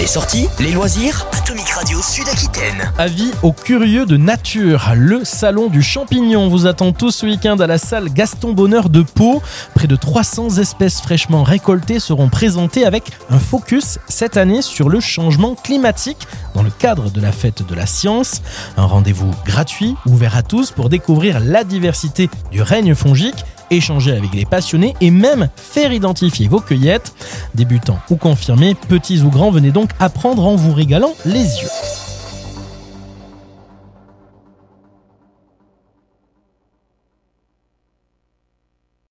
Les sorties, les loisirs, Atomic Radio Sud-Aquitaine. Avis aux curieux de nature, le salon du champignon vous attend tout ce week-end à la salle Gaston Bonheur de Pau. Près de 300 espèces fraîchement récoltées seront présentées avec un focus cette année sur le changement climatique dans le cadre de la fête de la science. Un rendez-vous gratuit, ouvert à tous pour découvrir la diversité du règne fongique, échanger avec des passionnés et même faire identifier vos cueillettes. Débutants ou confirmés, petits ou grands, venez donc apprendre en vous régalant les yeux.